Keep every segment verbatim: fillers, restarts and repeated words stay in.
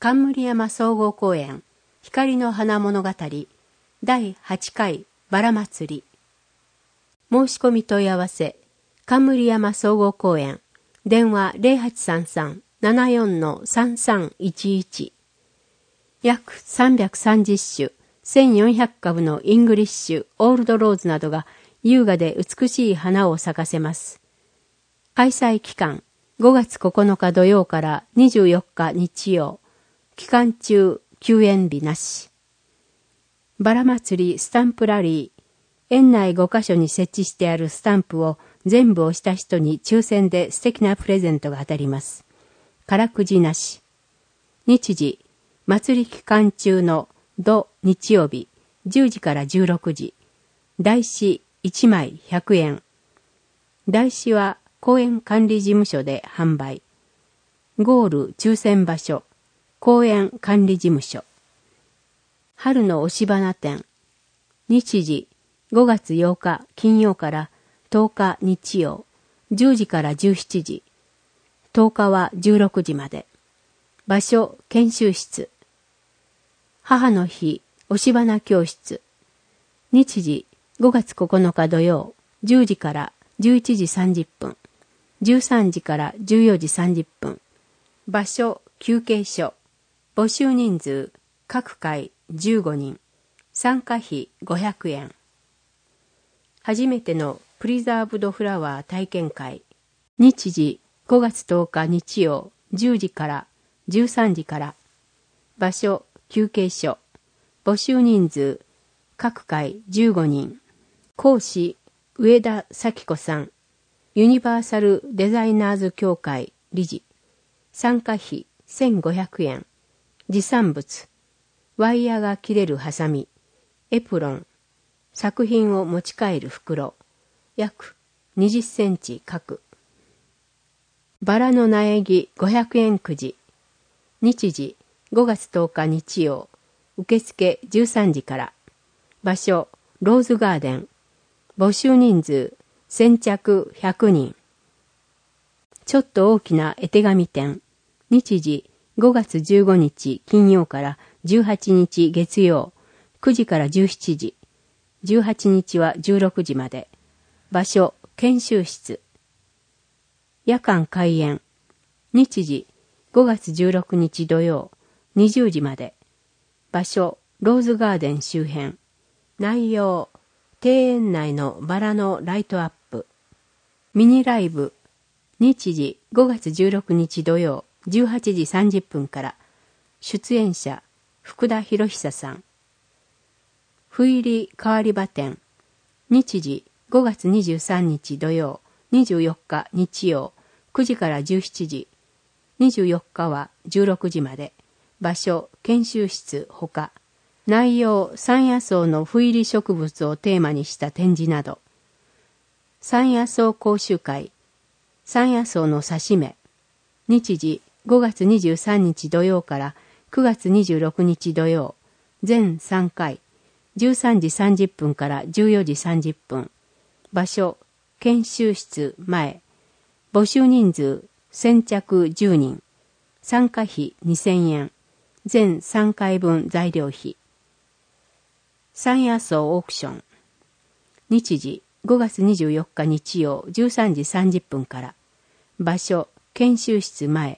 冠山総合公園光の花物語だいはちかいバラ祭り。申し込み問い合わせ冠山総合公園電話 ゼロはちさんさん ななよん さんさんいちいち。約さんびゃくさんじゅっしゅせんよんひゃくかぶのイングリッシュオールドローズなどが優雅で美しい花を咲かせます。開催期間ごがつここのか土曜からにじゅうよっか日曜。期間中休園日なし。バラ祭りスタンプラリー。園内ごかしょに設置してあるスタンプを全部押した人に抽選で素敵なプレゼントが当たります。からくじなし。日時、祭り期間中の土日曜日じゅうじからじゅうろくじ。台紙いちまいひゃくえん。台紙は公園管理事務所で販売。ゴール抽選場所。公園管理事務所。春の押し花展。日時、ごがつようか金曜からとおか日曜、じゅうじからじゅうしちじ。とおかはじゅうろくじまで。場所、研修室。母の日、押し花教室。日時、ごがつここのか土曜、じゅうじからじゅういちじさんじゅっぷん。じゅうさんじからじゅうよじさんじゅっぷん。場所、休憩所。募集人数、各回じゅうごにん。参加費ごひゃくえん。初めてのプリザーブドフラワー体験会。日時、ごがつとおか日曜、じゅうじからじゅうさんじから。場所、休憩所。募集人数、各回じゅうごにん。講師、上田咲子さん。ユニバーサルデザイナーズ協会理事。参加費せんごひゃくえん。持参物。ワイヤーが切れるハサミ。エプロン。作品を持ち帰る袋。約にじゅっセンチ角。バラの苗木ごひゃくえんくじ。日時ごがつとおか日曜。受付じゅうさんじから。場所ローズガーデン。募集人数先着ひゃくにん。ちょっと大きな絵手紙展。日時ごがつじゅうごにち金曜からじゅうはちにち月曜。くじからじゅうしちじ。じゅうはちにちはじゅうろくじまで。場所研修室。夜間開演。日時ごがつじゅうろくにち土曜にじゅうじまで。場所ローズガーデン周辺。内容庭園内のバラのライトアップ。ミニライブ。日時ごがつじゅうろくにち土曜じゅうはちじさんじゅっぷんから。出演者福田博久さん。ふ入り変わり場展。日時ごがつにじゅうさんにち土曜にじゅうよっか日曜くじからじゅうしちじ。にじゅうよっかはじゅうろくじまで。場所研修室ほか。内容山野草のふ入り植物をテーマにした展示など。山野草講習会。山野草の挿し目。日時ごがつにじゅうさんにち土曜からくがつにじゅうろくにち土曜。全さんかい。じゅうさんじさんじゅっぷんからじゅうよじさんじゅっぷん。場所研修室前。募集人数先着じゅうにん。参加費にせんえん。全さんかいぶん材料費。山野草オークション。日時ごがつにじゅうよっか日曜じゅうさんじさんじゅっぷんから。場所研修室前。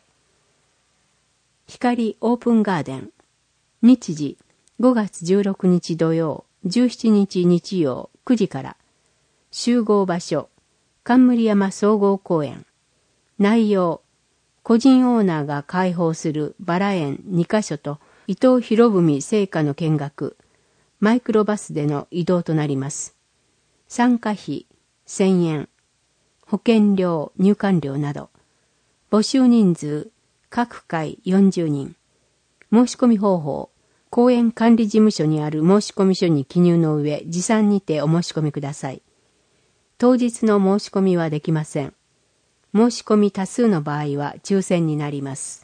光オープンガーデン。日時ごがつじゅうろくにち土曜じゅうしちにち日曜くじから。集合場所冠山総合公園。内容個人オーナーが開放するバラ園にかしょと伊藤博文生家の見学。マイクロバスでの移動となります。参加費せんえん。保険料入館料など。募集人数各回よんじゅうにん。申し込み方法公園管理事務所にある申込書に記入の上持参にてお申し込みください。当日の申し込みはできません。申し込み多数の場合は抽選になります。